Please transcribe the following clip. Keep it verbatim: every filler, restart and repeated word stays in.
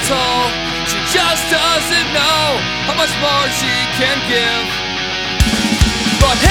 asshole. She just doesn't know how much more she can give. But